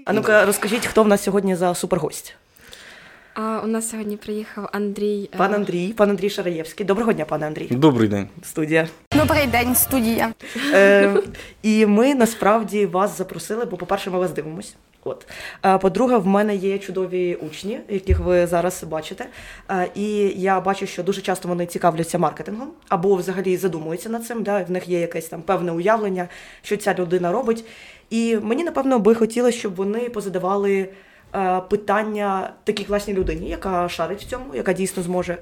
А ну-ка, розкажіть, хто в нас сьогодні за супергость? У нас сьогодні приїхав Андрій. Пан Андрій Шараєвський. Доброго дня, пане Андрій. Добрий день. Студія. Добрий день, студія. І ми насправді вас запросили, бо, по-перше, ми вас дивимось. По-друге, в мене є чудові учні, яких ви зараз бачите. І я бачу, що дуже часто вони цікавляться маркетингом або взагалі задумуються над цим. Да? В них є якесь там певне уявлення, що ця людина робить. І мені, напевно, би хотілося, щоб вони позадавали питання такій класній людині, яка шарить в цьому, яка дійсно зможе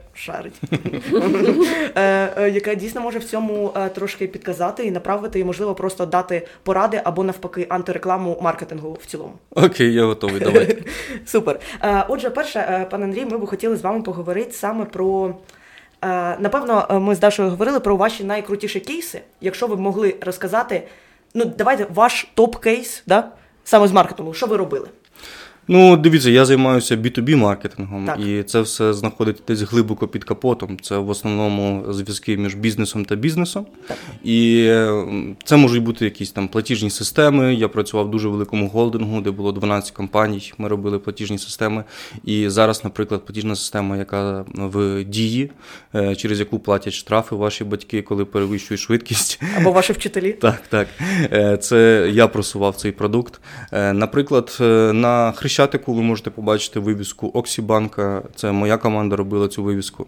яка дійсно може в цьому трошки підказати і направити, і, можливо, просто дати поради або, навпаки, антирекламу маркетингу в цілому. Окей, я готовий, давайте. Супер. Отже, перше, пане Андрій, ми б хотіли з вами поговорити саме про... Напевно, ми з Дашою говорили про ваші найкрутіші кейси. Якщо ви б могли розказати, давайте ваш топ-кейс, да? Саме з маркетингу, що ви робили? Дивіться, я займаюся B2B-маркетингом, так. І це все знаходиться десь глибоко під капотом. Це в основному зв'язки між бізнесом та бізнесом. Так. І це можуть бути якісь там платіжні системи. Я працював в дуже великому холдингу, де було 12 компаній, ми робили платіжні системи. І зараз, наприклад, платіжна система, яка в дії, через яку платять штрафи ваші батьки, коли перевищують швидкість. Або ваші вчителі. Так. Це я просував цей продукт. Наприклад, на Хрещатику ви можете побачити вивіску Оксібанка. Це моя команда робила цю вивіску.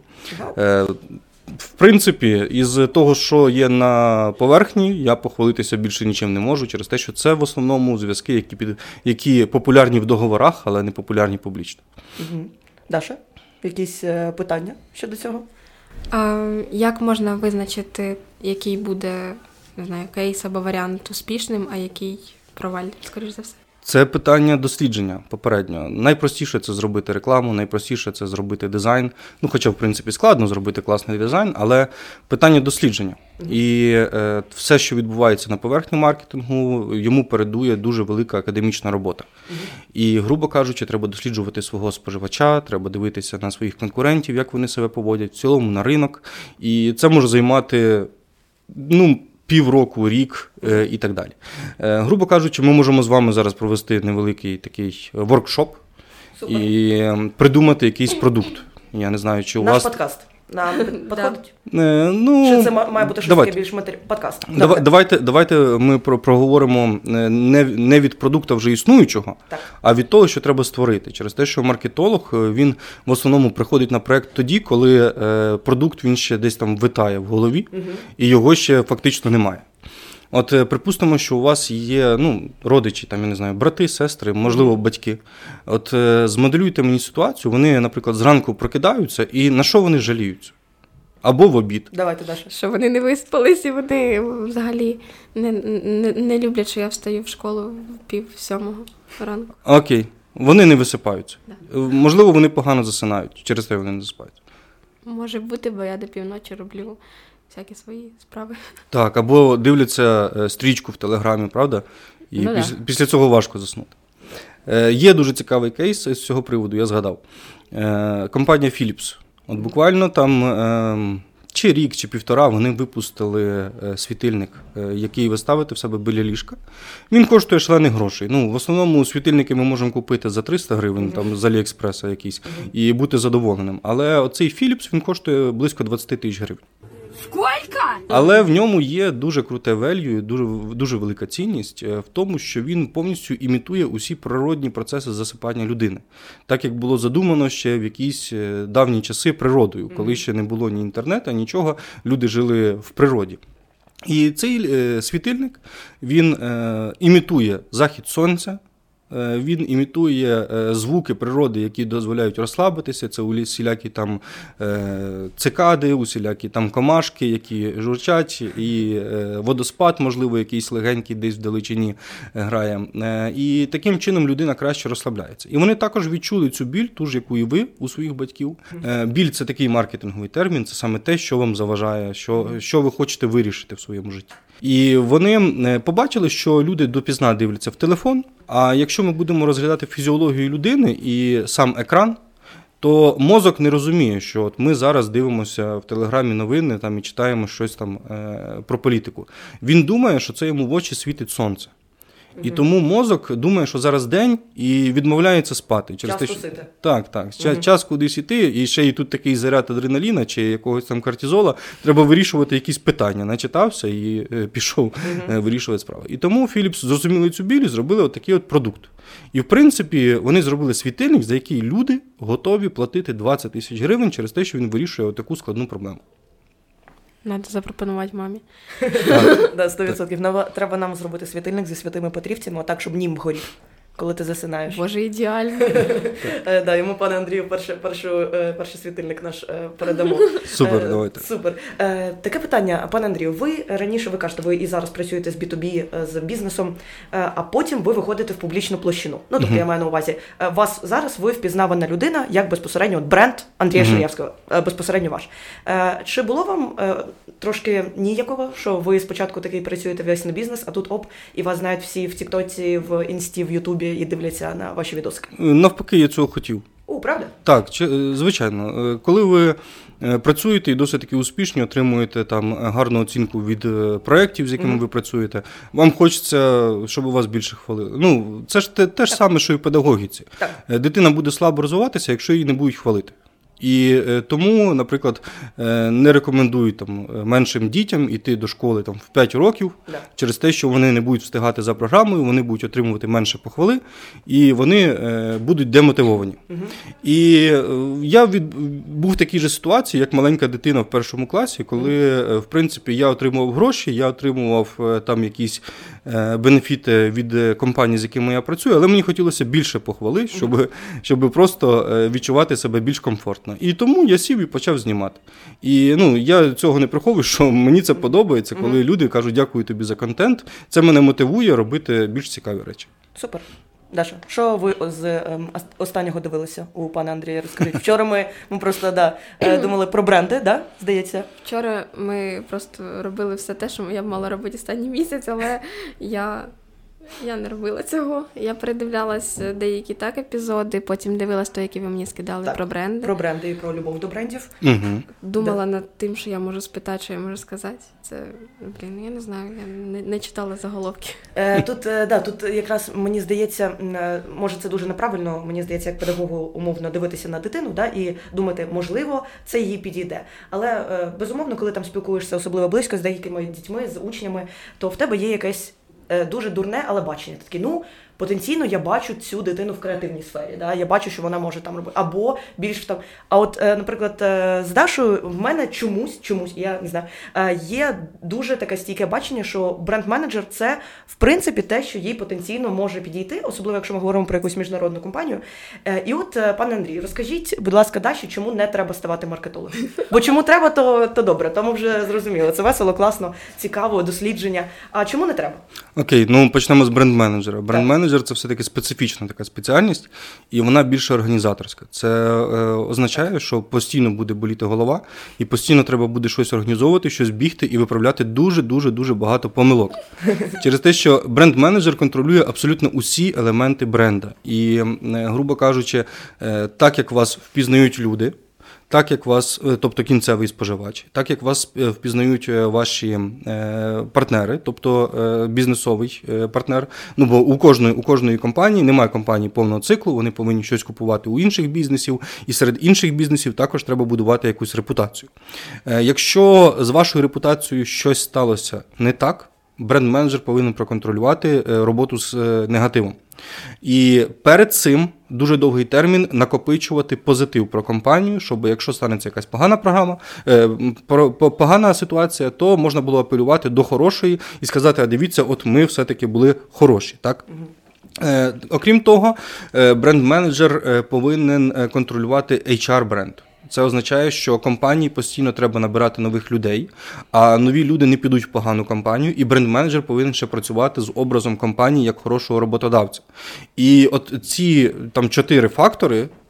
В принципі, із того, що є на поверхні, я похвалитися більше нічим не можу, через те, що це в основному зв'язки, які популярні в договорах, але не популярні публічно. Даша, якісь питання щодо цього? Як можна визначити, який буде, не знаю, кейс або варіант успішним, а який проваль, скоріш за все? Це питання дослідження попередньо. Найпростіше це зробити рекламу, найпростіше це зробити дизайн. Хоча, в принципі, складно зробити класний дизайн, але питання дослідження. І все, що відбувається на поверхні маркетингу, йому передує дуже велика академічна робота. І, грубо кажучи, треба досліджувати свого споживача, треба дивитися на своїх конкурентів, як вони себе поводять, в цілому на ринок. І це може займати, півроку, рік і так далі. Грубо кажучи, ми можемо з вами зараз провести невеликий такий воркшоп. Супер. І придумати якийсь продукт. Я не знаю, чи у вас... Наш подкаст. Нам підходить? Чи це має бути щось таке більш подкаст? Давайте ми проговоримо не від продукту вже існуючого, так, а від того, що треба створити. Через те, що маркетолог, він в основному приходить на проект тоді, коли продукт він ще десь там витає в голові, і його ще фактично немає. Припустимо, що у вас є, родичі, там, я не знаю, брати, сестри, можливо, батьки. Змоделюйте мені ситуацію, вони, наприклад, зранку прокидаються, і на що вони жаліються? Або в обід. Давайте, Даша. Що вони не виспались, і вони взагалі не люблять, що я встаю в школу в 6:30 ранку. Окей. Вони не висипаються. Да. Можливо, вони погано засинають, через те вони не засипають. Може бути, бо я до півночі роблю всякі свої справи. Так, або дивляться стрічку в Телеграмі, правда? І після цього важко заснути. Є дуже цікавий кейс з цього приводу, я згадав. Компанія Philips. Буквально там чи рік, чи півтора вони випустили світильник, який ви ставите в себе біля ліжка. Він коштує шалених грошей. В основному світильники ми можемо купити за 300 гривень, там, з Аліекспреса якийсь, і бути задоволеним. Але оцей Philips, він коштує близько 20 тисяч гривень. Скільки? Але в ньому є дуже круте value, дуже велика цінність в тому, що він повністю імітує усі природні процеси засипання людини. Так, як було задумано ще в якісь давні часи природою, коли ще не було ні інтернету, нічого, люди жили в природі. І цей світильник, він імітує захід сонця, він імітує звуки природи, які дозволяють розслабитися. Це усілякі там цикади, усілякі там комашки, які журчать, і водоспад, можливо, якийсь легенький десь вдалечині грає. І таким чином людина краще розслабляється. І вони також відчули цю біль, ту ж, яку і ви у своїх батьків. Біль – це такий маркетинговий термін, це саме те, що вам заважає, що ви хочете вирішити в своєму житті. І вони побачили, що люди допізна дивляться в телефон, а якщо ми будемо розглядати фізіологію людини і сам екран, то мозок не розуміє, що от ми зараз дивимося в Телеграмі новини там, і читаємо щось там про політику. Він думає, що це йому в очі світить сонце. І тому мозок думає, що зараз день, і відмовляється спати. Час тусити. Так. Час кудись іти, і ще й тут такий заряд адреналіна чи якогось там кортизола. Треба вирішувати якісь питання. Начитався і пішов вирішувати справи. І тому Philips зрозуміли цю біль і зробили отакий от продукт. І, в принципі, вони зробили світильник, за який люди готові платити 20 тисяч гривень через те, що він вирішує отаку складну проблему. Треба запропонувати мамі. Да, 100%. Треба нам зробити світильник зі святими Петрівцями, так, щоб нім горів, коли ти засинаєш. Боже, ідеально. Да, йому, пане Андрію, перший світильник наш передамо. Супер, давайте. Супер. Таке питання, пане Андрію, ви кажете, ви і зараз працюєте з B2B, з бізнесом, а потім ви виходите в публічну площину. Ну, тобто, я маю на увазі, вас зараз ви впізнавана людина, як безпосередньо бренд Андрія Ширявського, безпосередньо ваш. Чи було вам трошки ніякого, що ви спочатку такий працюєте весь на бізнес, а тут і вас знають всі в Тіктоці, в Інсті, в Ютубі і дивляться на ваші відоски? Навпаки, я цього хотів. Правда? Так, звичайно. Коли ви працюєте і досить таки успішні, отримуєте там гарну оцінку від проєктів, з якими ви працюєте, вам хочеться, щоб у вас більше хвалили. Ну, це ж те ж саме, що і в педагогіці. Так. Дитина буде слабо розвиватися, якщо її не будуть хвалити. І тому, наприклад, не рекомендують там меншим дітям йти до школи там в 5 років через те, що вони не будуть встигати за програмою, вони будуть отримувати менше похвали, і вони будуть демотивовані. І я був в такій же ситуації, як маленька дитина в першому класі, коли, в принципі, я отримував гроші, я отримував там якісь бенефіти від компаній, з якими я працюю, але мені хотілося більше похвали, щоб просто відчувати себе більш комфортно. І тому я сів і почав знімати. І я цього не приховую, що мені це подобається, коли люди кажуть «дякую тобі за контент». Це мене мотивує робити більш цікаві речі. Супер. Даша, що ви з останнього дивилися у пана Андрія? Розкажіть. Вчора ми просто думали про бренди, да? Здається? Вчора ми просто робили все те, що я б мала робити останній місяць, але я не робила цього. Я передивлялась деякі епізоди, потім дивилась той, які ви мені скидали про бренди. Про бренди і про любов до брендів. Думала над тим, що я можу спитати, що я можу сказати. Це, я не знаю, я не читала заголовки. Тут якраз, мені здається, може це дуже неправильно, мені здається, як педагогу умовно дивитися на дитину, і думати, можливо, це їй підійде. Але, безумовно, коли там спілкуєшся особливо близько з деякими дітьми, з учнями, то в тебе є якесь дуже дурне, але бачення. Такі, потенційно я бачу цю дитину в креативній сфері, я бачу, що вона може там робити, або більш там. А от, наприклад, з Дашою в мене чомусь, я не знаю, є дуже таке стійке бачення, що бренд-менеджер – це, в принципі, те, що їй потенційно може підійти, особливо, якщо ми говоримо про якусь міжнародну компанію. І от, пане Андрій, розкажіть, будь ласка, Даші, чому не треба ставати маркетологом? Бо чому треба, то добре, тому вже зрозуміло. Це весело, класно, цікаво, дослідження. А чому не треба? Окей, почнемо з бренд-менеджера. Бренд-менеджер – це все-таки специфічна така спеціальність, і вона більше організаторська. Це означає, що постійно буде боліти голова, і постійно треба буде щось організовувати, щось бігти і виправляти дуже багато помилок. Через те, що бренд-менеджер контролює абсолютно усі елементи бренда. І, грубо кажучи, так як вас впізнають люди, так як вас, тобто кінцевий споживач, так як вас впізнають ваші партнери, тобто бізнесовий партнер, бо у кожної компанії, немає компанії повного циклу, вони повинні щось купувати у інших бізнесів, і серед інших бізнесів також треба будувати якусь репутацію. Якщо з вашою репутацією щось сталося не так, бренд-менеджер повинен проконтролювати роботу з негативом. І перед цим дуже довгий термін накопичувати позитив про компанію, щоб якщо станеться якась погана ситуація, то можна було апелювати до хорошої і сказати, а дивіться, от ми все-таки були хороші, так? Окрім того, бренд-менеджер повинен контролювати HR-бренд. Це означає, що компанії постійно треба набирати нових людей, а нові люди не підуть в погану компанію, і бренд-менеджер повинен ще працювати з образом компанії як хорошого роботодавця. І от ці 4 фактори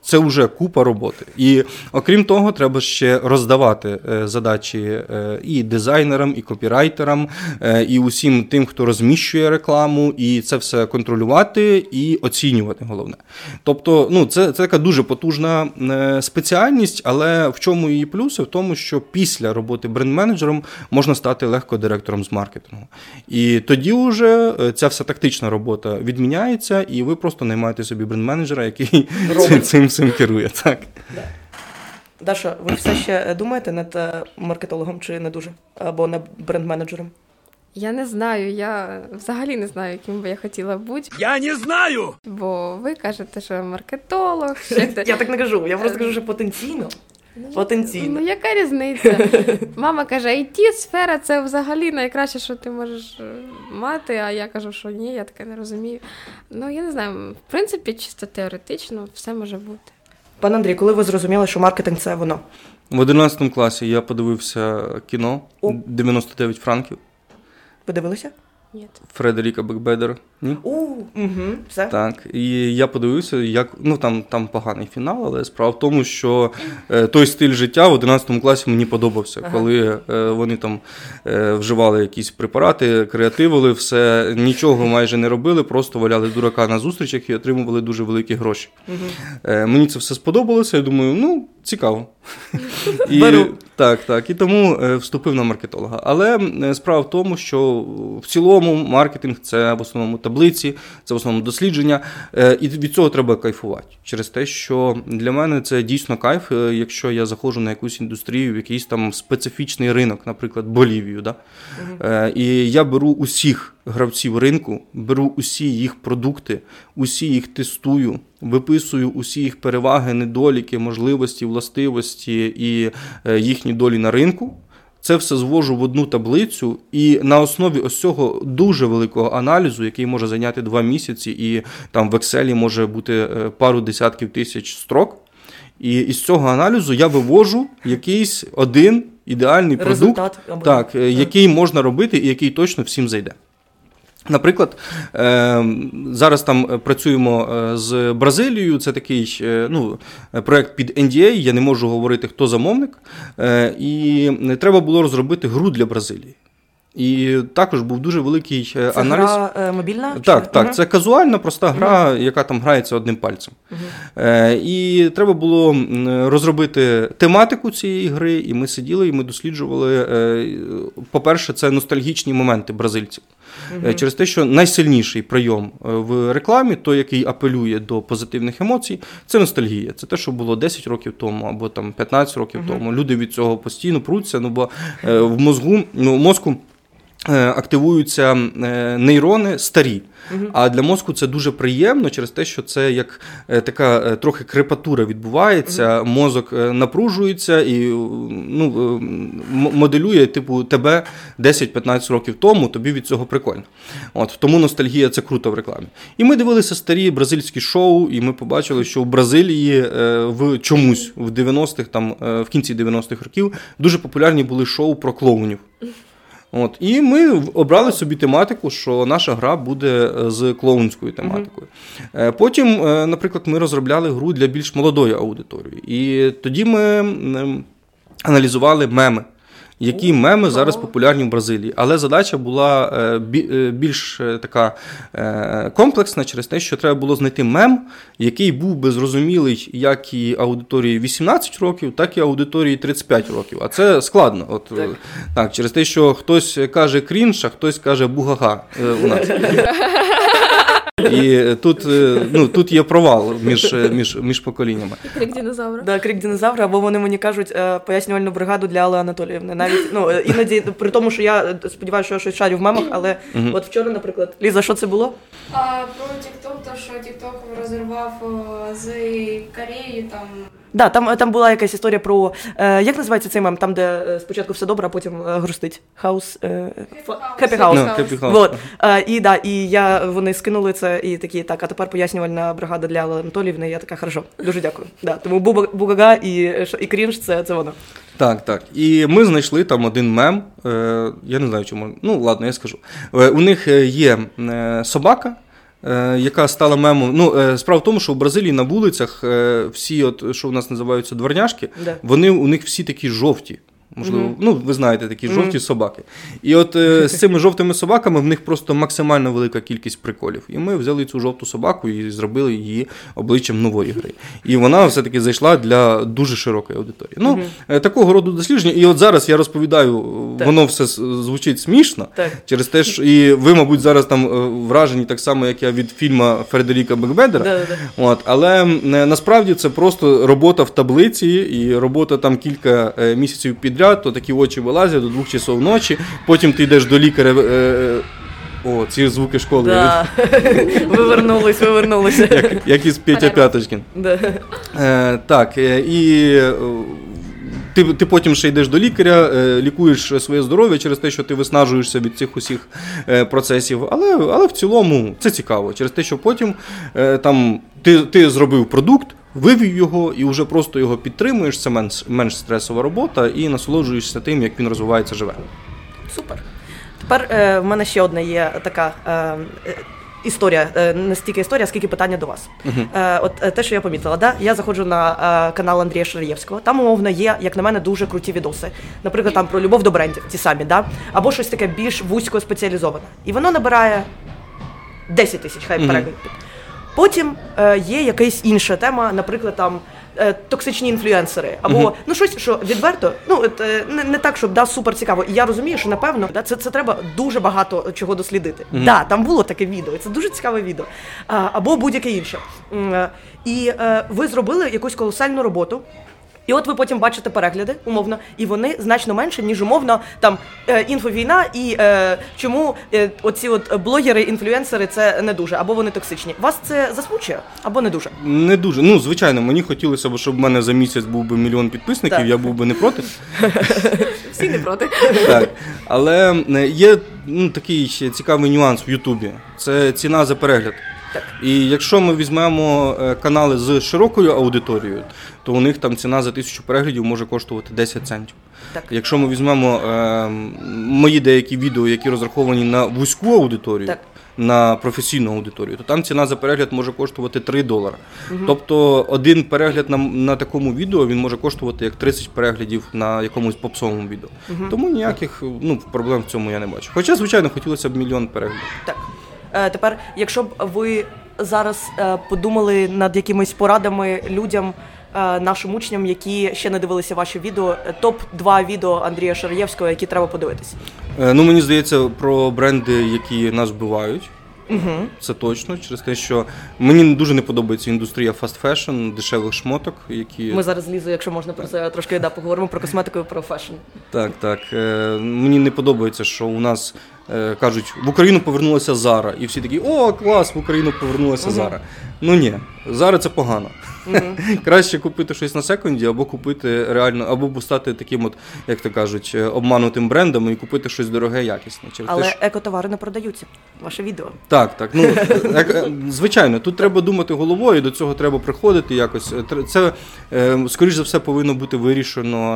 Це вже купа роботи. І окрім того, треба ще роздавати задачі і дизайнерам, і копірайтерам, і усім тим, хто розміщує рекламу, і це все контролювати і оцінювати, головне. Тобто, це така дуже потужна спеціальність, але в чому її плюси? В тому, що після роботи бренд-менеджером можна стати легко директором з маркетингу. І тоді вже ця вся тактична робота відміняється, і ви просто наймаєте собі бренд-менеджера, який цим керує. Так. Да. Даша, ви все ще думаєте над маркетологом чи не дуже? Або над бренд-менеджером? Я не знаю, я взагалі не знаю, яким би я хотіла бути. Я не знаю! Бо ви кажете, що маркетолог, ще хтось. Я так не кажу, я просто кажу, що потенційно. Потенційно. Ну, яка різниця? Мама каже, IT-сфера – це взагалі найкраще, що ти можеш мати, а я кажу, що ні, я таке не розумію. Ну, я не знаю, в принципі, чисто теоретично все може бути. Пан Андрій, коли ви зрозуміли, що маркетинг – це воно? В 11 класі я подивився кіно «99 франків». Ви дивилися? Ні. Фредеріка Бекбедера. Ні? Все. Так, і я подивився, як, там поганий фінал, але справа в тому, що той стиль життя в 11 класі мені подобався, коли вони там вживали якісь препарати, креативили, все, нічого майже не робили, просто валяли дурака на зустрічах і отримували дуже великі гроші. Мені це все сподобалося, я думаю, цікаво. Беру. Так, і тому вступив на маркетолога. Але справа в тому, що в цілому маркетинг – це в основному таблиці, це в основному дослідження, і від цього треба кайфувати. Через те, що для мене це дійсно кайф, якщо я заходжу на якусь індустрію, в якийсь там специфічний ринок, наприклад, Болівію, да? І я беру усіх гравців ринку, беру усі їх продукти, усі їх тестую, виписую усі їх переваги, недоліки, можливості, властивості і їхні долі на ринку. Це все звожу в одну таблицю, і на основі ось цього дуже великого аналізу, який може зайняти 2 місяці, і там в Excel може бути пару десятків тисяч строк, і із цього аналізу я вивожу якийсь один ідеальний продукт, який можна робити і який точно всім зайде. Наприклад, зараз там працюємо з Бразилією, це такий проєкт під NDA, я не можу говорити, хто замовник, і треба було розробити гру для Бразилії. І також був дуже великий аналіз. Це гра мобільна? Так, це казуальна, проста гра, яка там грається одним пальцем. І треба було розробити тематику цієї гри, і ми сиділи, і ми досліджували, по-перше, це ностальгічні моменти бразильців. Через те, що найсильніший прийом в рекламі, той, який апелює до позитивних емоцій, це ностальгія. Це те, що було 10 років тому або там 15 років тому. Люди від цього постійно пруться, бо в мозку активуються нейрони старі. А для мозку це дуже приємно через те, що це як така трохи крепатура відбувається, мозок напружується і моделює тебе 10-15 років тому, тобі від цього прикольно. Тому ностальгія – це круто в рекламі. І ми дивилися старі бразильські шоу, і ми побачили, що в Бразилії в чомусь в 90-х, там, в кінці 90-х років дуже популярні були шоу про клоунів. І ми обрали собі тематику, що наша гра буде з клоунською тематикою. Потім, наприклад, ми розробляли гру для більш молодої аудиторії. І тоді ми аналізували меми. Які меми зараз популярні в Бразилії. Але задача була більш така комплексна через те, що треба було знайти мем, який був би зрозумілий як і аудиторії 18 років, так і аудиторії 35 років. А це складно. Так, через те, що хтось каже крінж, а хтось каже бугага у нас. І тут є провал між поколіннями. Крик динозавра. Да, крик динозавра, або вони мені кажуть пояснювальну бригаду для Алли Анатоліївни. Навіть, іноді, при тому, що я сподіваюся, що я щось шарю в мемах, але от вчора, наприклад, Ліза, що це було? Про TikTok, то що TikTok розірвав з Кореєю там. Да, там була якась історія про, як називається цей мем, там, де спочатку все добре, а потім грустить. Хаус, Happy House. І вони скинули це, і такі, так, а тепер пояснювальна бригада для Алли Анатоліївни, я така, хорошо, дуже дякую. Да, тому бугага і крінж, це воно. Так. І ми знайшли там один мем, я не знаю чому, ладно, я скажу. У них є собака, яка стала мемом. Справа в тому, що в Бразилії на вулицях всі, що у нас називаються дворняшки, вони у них всі такі жовті. Можливо, ви знаєте, такі жовті собаки. І от з цими жовтими собаками в них просто максимально велика кількість приколів. І ми взяли цю жовту собаку і зробили її обличчям нової гри. І вона все-таки зайшла для дуже широкої аудиторії. Такого роду дослідження. І от зараз я розповідаю, воно все звучить смішно, через те, що і ви, мабуть, зараз там вражені так само, як я від фільму Фредеріка Бекбедера. Але насправді це просто робота в таблиці і робота там кілька місяців підряд. То такі очі вилазять до 2 часов ночі, потім ти йдеш до лікаря, ці звуки школи. Да. Ви вернулися. Як із Петя П'яточкін. Так, і ти потім ще йдеш до лікаря, лікуєш своє здоров'я через те, що ти виснажуєшся від цих усіх процесів, але в цілому це цікаво, через те, що потім там ти зробив продукт, вивів його і вже просто його підтримуєш, це менш стресова робота і насолоджуєшся тим, як він розвивається, живе. Супер. Тепер в мене ще одна є така історія, не стільки історія, скільки питання до вас. От те, що я помітила, я заходжу на канал Андрія Шараєвського, там, умовно, є, як на мене, дуже круті відоси. Наприклад, там про любов до брендів, ті самі, або щось таке більш вузько спеціалізоване. І воно набирає 10 тисяч переглядів. Потім є якась інша тема, наприклад, там токсичні інфлюенсери, або щось, що відверто, не так, щоб супер цікаво. І я розумію, що напевно це треба дуже багато чого дослідити. Там було таке відео, і це дуже цікаве відео. Або будь-яке інше. І ви зробили якусь колосальну роботу. І от ви потім бачите перегляди, умовно, і вони значно менше, ніж умовно там інфовійна і чому оці от блогери, інфлюенсери це не дуже, або вони токсичні. Вас це засмучує, або не дуже? Не дуже. Звичайно, мені хотілося б, щоб в мене за місяць був би 1 мільйон підписників, я був би не проти. Всі не проти. Так, але є такий ще цікавий нюанс в Ютубі. Це ціна за перегляд. Так. І якщо ми візьмемо канали з широкою аудиторією, то у них там ціна за 1000 переглядів може коштувати 10 центів. Так. Якщо ми візьмемо мої деякі відео, які розраховані на вузьку аудиторію, на професійну аудиторію, то там ціна за перегляд може коштувати $3. Тобто один перегляд на такому відео, він може коштувати як 30 переглядів на якомусь попсовому відео. Тому ніяких проблем в цьому я не бачу. Хоча, звичайно, хотілося б 1 мільйон переглядів. Так. Тепер, якщо б ви зараз подумали над якимись порадами людям, нашим учням, які ще не дивилися ваші відео, топ-2 відео Андрія Шараєвського, які треба подивитися? Мені здається, про бренди, які нас вбивають. Це точно, через те, що мені дуже не подобається індустрія фаст-фешн, дешевих шмоток, які... Ми зараз, Лізо, якщо можна про це трошки поговоримо про косметику і про фешн. Так. Мені не подобається, що у нас кажуть, в Україну повернулася Зара, і всі такі, о, клас, в Україну повернулася Зара. Ні, Зара це погано. Краще купити щось на секунді, або купити реально, або стати таким от, як то кажуть, обманутим брендом і купити щось дороге, якісне. Але екотовари не продаються. Ваше відео. Так. Звичайно, тут треба думати головою, до цього треба приходити якось. Це, скоріш за все, повинно бути вирішено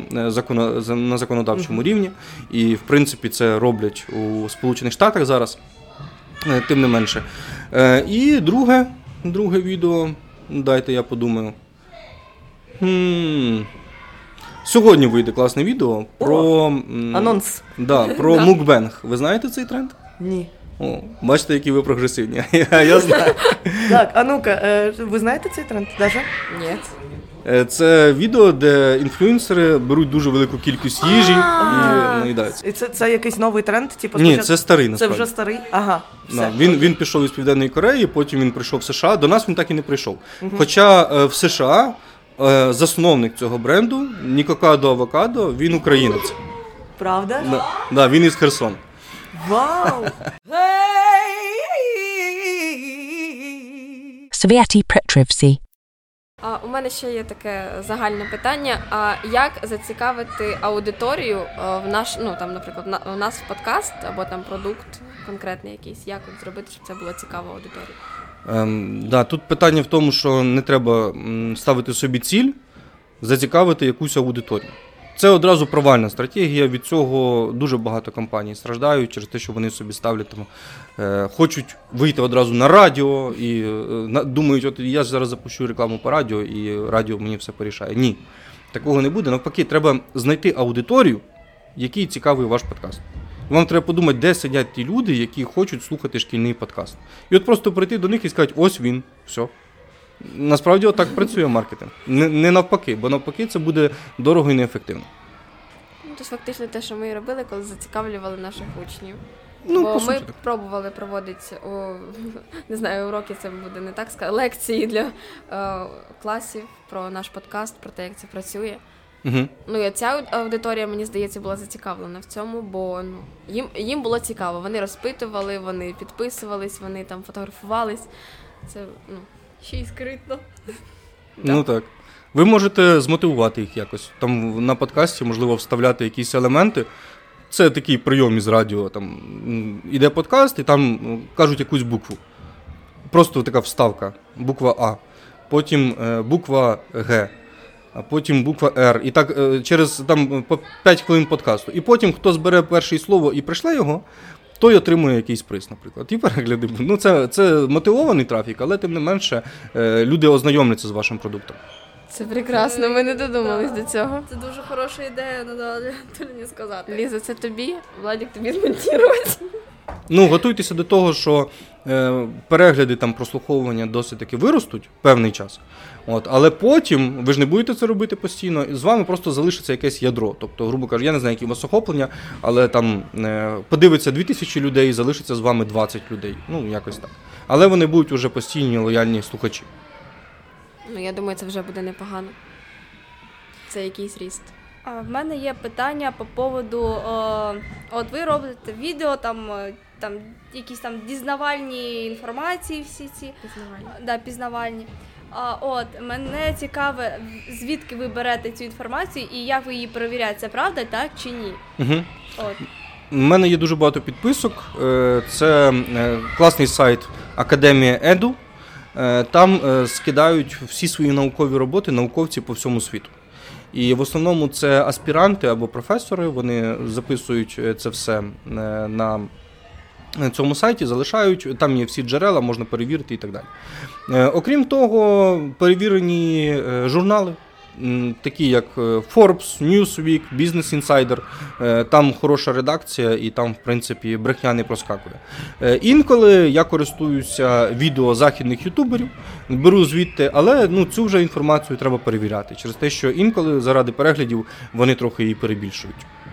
на законодавчому рівні. І, в принципі, це роблять у Сполучених Штатах зараз, тим не менше. І друге відео, дайте я подумаю. Сьогодні вийде класне відео про... Анонс. Про мукбенг. Ви знаєте цей тренд? Ні. Бачите, які ви прогресивні. Я знаю. Так, а ну-ка, ви знаєте цей тренд, Даша? Ні. Це відео, де інфлюенсери беруть дуже велику кількість їжі і наїдаються. І це якийсь новий тренд? Ні, це старий, насправді. Це вже старий? Ага. Все. Він пішов із Південної Кореї, потім він прийшов в США. До нас він так і не прийшов. Хоча в США засновник цього бренду, Нікокадо Авокадо, він українець. Правда? Да, він із Херсона. Вау! Sviati Petrivsi. У мене ще є таке загальне питання. Як зацікавити аудиторію в наш, наприклад, у нас в подкаст або там продукт конкретний якийсь? Як зробити, щоб це було цікаво аудиторії? Тут питання в тому, що не треба ставити собі ціль зацікавити якусь аудиторію. Це одразу провальна стратегія, від цього дуже багато компаній страждають через те, що вони собі ставлять, хочуть вийти одразу на радіо і думають, от я зараз запущу рекламу по радіо і радіо мені все порішає. Ні, такого не буде. Навпаки, треба знайти аудиторію, якій цікавий ваш подкаст. Вам треба подумати, де сидять ті люди, які хочуть слухати шкільний подкаст. І от просто прийти до них і сказати, ось він, все. Насправді отак працює маркетинг. Не навпаки, бо навпаки це буде дорого і неефективно. Це фактично те, що ми і робили, коли зацікавлювали наших учнів. Ну, бо по ми суті, так. пробували проводити, не знаю, уроки, це буде не так сказати, лекції для класів про наш подкаст, про те, як це працює. Угу. Ну і ця аудиторія, мені здається, була зацікавлена в цьому, бо їм було цікаво. Вони розпитували, вони підписувались, вони там фотографувались. Це, ще й скритно. Ну так. Ви можете змотивувати їх якось. Там на подкасті, можливо, вставляти якісь елементи. Це такий прийом із радіо. Там іде подкаст, і там кажуть якусь букву. Просто така вставка. Буква А. Потім буква Г. А потім буква Р. І так через там, по 5 хвилин подкасту. І потім, хто збере перше слово і прийшле його, той отримує якийсь приз, наприклад. І перегляди. Ну, це мотивований трафік, але тим не менше люди ознайомляться з вашим продуктом. Це прекрасно, ми не додумались до цього. Це дуже хороша ідея, треба Толіні сказати. Ліза, це тобі, Владик, тобі змонтувати. Ну, готуйтеся до того, що перегляди, там, прослуховування досить таки виростуть певний час. От, але потім, ви ж не будете це робити постійно, з вами просто залишиться якесь ядро. Тобто, грубо кажучи, я не знаю, які у вас охоплення, але там подивиться 2000 людей, залишиться з вами 20 людей. Ну, якось так. Але вони будуть уже постійні, лояльні слухачі. Ну, я думаю, це вже буде непогано. Це якийсь ріст. В мене є питання по поводу, от ви робите відео, там якісь там дізнавальні інформації всі ці. Пізнавальні. Да, пізнавальні. От, мене цікаве, звідки ви берете цю інформацію і як ви її перевіряєте, це правда, так чи ні? Угу. От. У мене є дуже багато підписок. Це класний сайт Академія Еду. Там скидають всі свої наукові роботи науковці по всьому світу. І в основному це аспіранти або професори, вони записують це все на цьому сайті, залишають, там є всі джерела, можна перевірити і так далі. Окрім того, перевірені журнали, такі як Forbes, Newsweek, Business Insider, там хороша редакція і там, в принципі, брехня не проскакує. Інколи я користуюся відео західних ютуберів, беру звідти, але цю вже інформацію треба перевіряти, через те, що інколи заради переглядів вони трохи її перебільшують.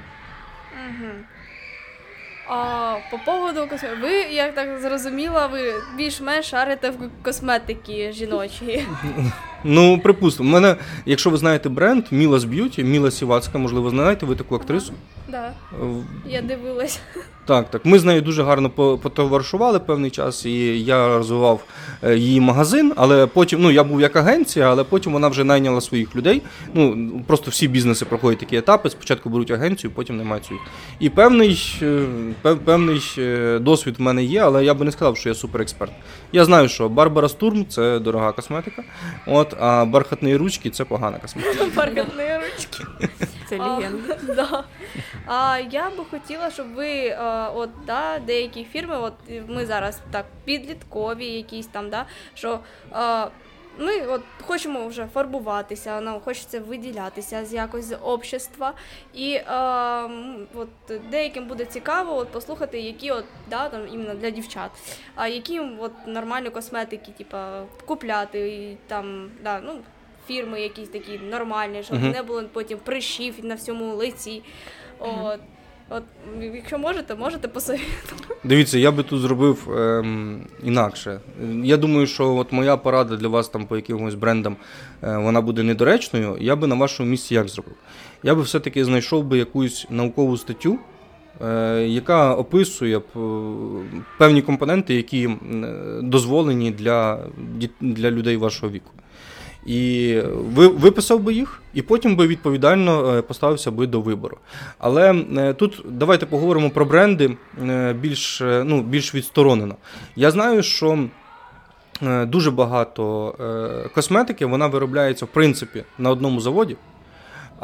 По поводу косметики, ви, я так зрозуміла, ви більш-менш шарите в косметики жіночі. Ну, припустимо, у мене, якщо ви знаєте бренд Mila's Beauty, Міла Сівацька, можливо, знаєте ви таку актрису? Так, я дивилась. Так. Ми з нею дуже гарно потоваришували певний час, і я розвивав її магазин, але потім, я був як агенція, але потім вона вже найняла своїх людей. Просто всі бізнеси проходять такі етапи, спочатку беруть агенцію, потім наймають своїх. І певний досвід в мене є, але я би не сказав, що я суперексперт. Я знаю, що Барбара Стурм – це дорога косметика, а бархатні ручки – це погана косметика. Бархатні ручки. Це легенда. Да. Я би хотіла, щоб ви, деякі фірми, ми зараз так підліткові якісь там, що ми хочемо вже фарбуватися, нам хочеться виділятися з якось з общества, і деяким буде цікаво послухати, які іменно для дівчат, які нормальні косметики, купляти, і там, фірми якісь такі нормальні, щоб не було потім прищів на всьому лиці. Якщо можете посоветувати. Дивіться, я би тут зробив інакше. Я думаю, що моя порада для вас там по якимось брендам, вона буде недоречною. Я би на вашому місці як зробив? Я би все-таки знайшов би якусь наукову статтю, яка описує певні компоненти, які дозволені для людей вашого віку. І виписав би їх, і потім би відповідально поставився би до вибору. Але тут давайте поговоримо про бренди більш відсторонено. Я знаю, що дуже багато косметики, вона виробляється в принципі на одному заводі,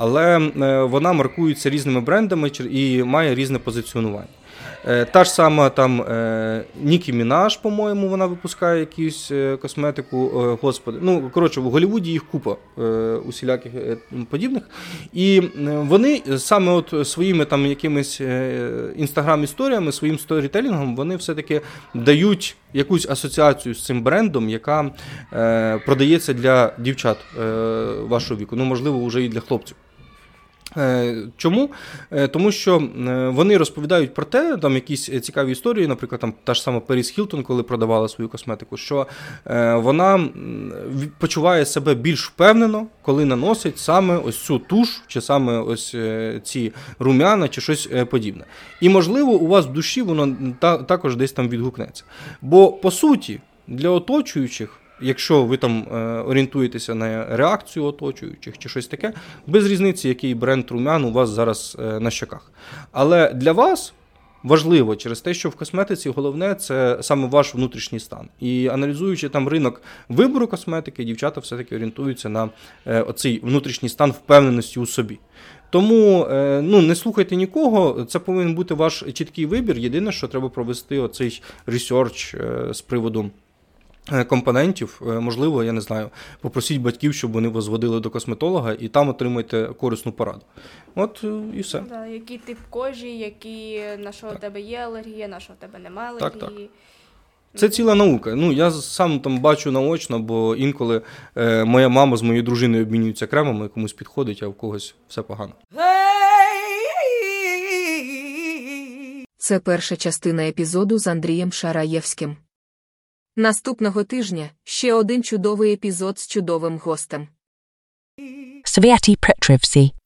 але вона маркується різними брендами і має різне позиціонування. Та ж сама там Нікі Мінаж, по-моєму, вона випускає якусь косметику, господи. Ну, коротше, в Голлівуді їх купа усіляких подібних. І вони саме от своїми там якимись інстаграм-історіями, своїм сторітелінгом, вони все-таки дають якусь асоціацію з цим брендом, яка продається для дівчат вашого віку, ну, можливо, вже і для хлопців. Чому? Тому що вони розповідають про те, там якісь цікаві історії, наприклад, там та ж сама Періс Хілтон, коли продавала свою косметику, що вона почуває себе більш впевнено, коли наносить саме ось цю туш, чи саме ось ці рум'яна, чи щось подібне. І, можливо, у вас в душі воно також десь там відгукнеться. Бо, по суті, для оточуючих, якщо ви там орієнтуєтеся на реакцію оточуючих чи щось таке, без різниці, який бренд румян у вас зараз на щоках. Але для вас важливо через те, що в косметиці головне – це саме ваш внутрішній стан. І аналізуючи там ринок вибору косметики, дівчата все-таки орієнтуються на оцей внутрішній стан впевненості у собі. Тому не слухайте нікого, це повинен бути ваш чіткий вибір. Єдине, що треба провести оцей ресерч з приводу компонентів, можливо, я не знаю, попросіть батьків, щоб вони вас водили до косметолога і там отримайте корисну пораду. От і все. Да, який тип кожі, на що у тебе є алергія, на що у тебе немає алергії. Так. Це ціла наука. Ну, я сам там бачу наочно, бо інколи моя мама з моєю дружиною обмінюються кремами, комусь підходить, а в когось все погано. Це перша частина епізоду з Андрієм Шараєвським. Наступного тижня ще один чудовий епізод з чудовим гостем. Sviati Petrivsi.